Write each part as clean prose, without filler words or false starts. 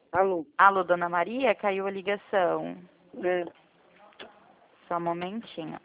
Alô? Alô, Dona Maria, caiu a ligação. É. Só um momentinho.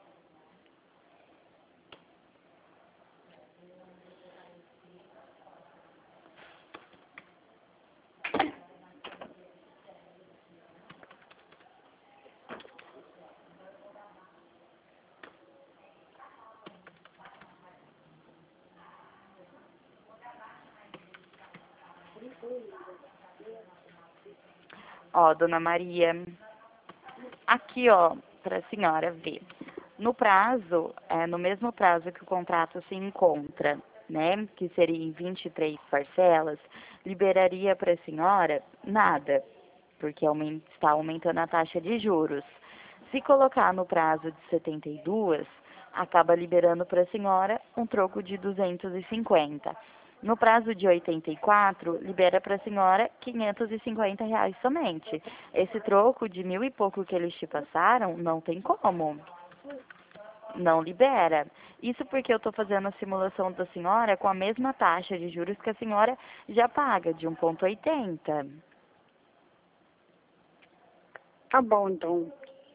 Ó, Dona Maria, aqui, ó, para a senhora ver. No prazo, no mesmo prazo que o contrato se encontra, né, que seria em 23 parcelas, liberaria para a senhora nada, porque está aumentando a taxa de juros. Se colocar no prazo de 72, acaba liberando para a senhora um troco de 250. No prazo de 84, libera para a senhora R$ 550 somente. Esse troco de 1.000 e pouco que eles te passaram, não tem como. Não libera. Isso porque eu estou fazendo a simulação da senhora com a mesma taxa de juros que a senhora já paga, de 1,80. Tá bom, então.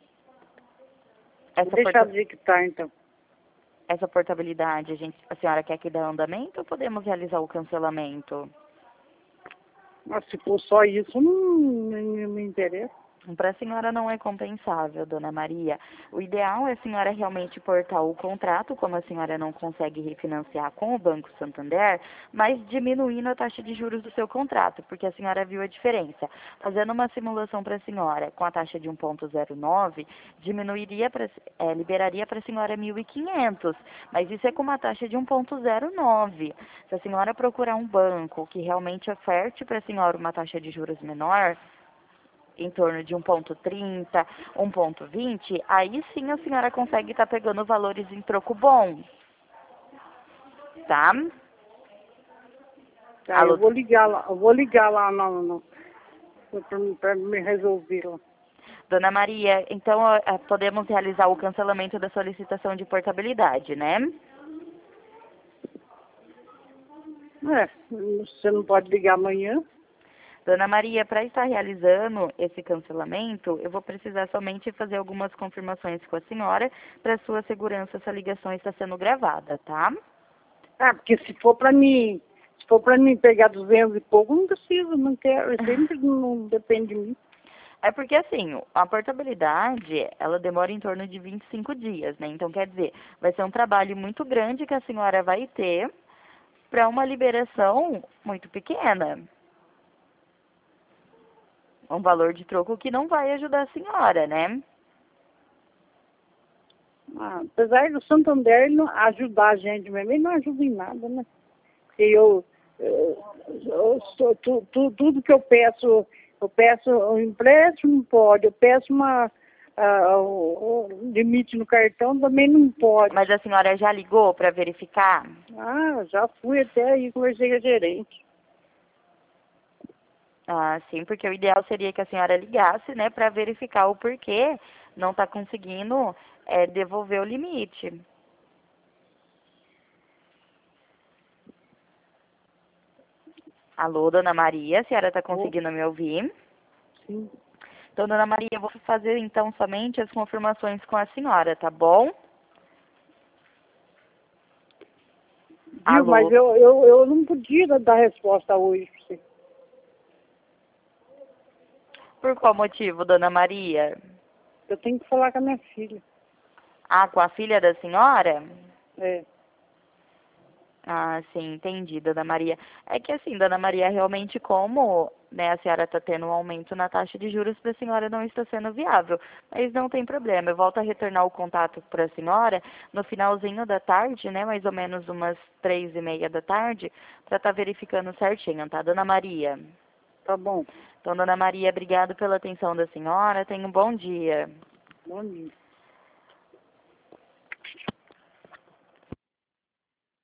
Essa, Deixa eu ver que tá, então. essa portabilidade, a senhora quer que dê andamento ou podemos realizar o cancelamento? Mas se for só isso, não me interessa. Para a senhora não é compensável, Dona Maria. O ideal é a senhora realmente portar o contrato, como a senhora não consegue refinanciar com o Banco Santander, mas diminuindo a taxa de juros do seu contrato, porque a senhora viu a diferença. Fazendo uma simulação para a senhora com a taxa de 1,09, liberaria para a senhora 1.500, mas isso é com uma taxa de 1,09. Se a senhora procurar um banco que realmente oferte para a senhora uma taxa de juros menor, em torno de 1,30, 1,20, aí sim a senhora consegue estar pegando valores em troco bom. Tá? Tá, Alô? eu vou ligar lá pra me resolver lá. Dona Maria, então podemos realizar o cancelamento da solicitação de portabilidade, né? É, você não pode ligar amanhã? Dona Maria, para estar realizando esse cancelamento, eu vou precisar somente fazer algumas confirmações com a senhora. Para sua segurança, essa ligação está sendo gravada, tá? Ah, porque se for pra mim pegar 200 e pouco, não preciso, não quero, sempre não depende de mim. É porque, assim, a portabilidade, ela demora em torno de 25 dias, né? Então, quer dizer, vai ser um trabalho muito grande que a senhora vai ter para uma liberação muito pequena. Um valor de troco que não vai ajudar a senhora, né? Ah, apesar do Santander não ajudar a gente mesmo, ele não ajuda em nada, né? Porque tudo que eu peço um empréstimo, pode, eu peço um limite no cartão, também não pode. Mas a senhora já ligou para verificar? Ah, já fui até aí, conversei com a gerente. Ah, sim, porque o ideal seria que a senhora ligasse, né, para verificar o porquê não está conseguindo devolver o limite. Alô, Dona Maria, a senhora está Oh, conseguindo me ouvir? sim. Então, Dona Maria, eu vou fazer então somente as confirmações com a senhora, tá bom? Viu, mas Alô? eu não podia dar resposta hoje pra você. Por qual motivo, Dona Maria? Eu tenho que falar com a minha filha. Ah, com a filha da senhora? É. Ah, sim, entendi, Dona Maria. É que assim, Dona Maria, realmente como, né, a senhora está tendo um aumento na taxa de juros, para a senhora não está sendo viável. Mas não tem problema, eu volto a retornar o contato para a senhora no finalzinho da tarde, né, mais ou menos umas 3:30 da tarde, para estar verificando certinho, tá, Dona Maria? Tá bom. Então, Dona Maria, obrigado pela atenção da senhora, tenha um bom dia. Bom dia.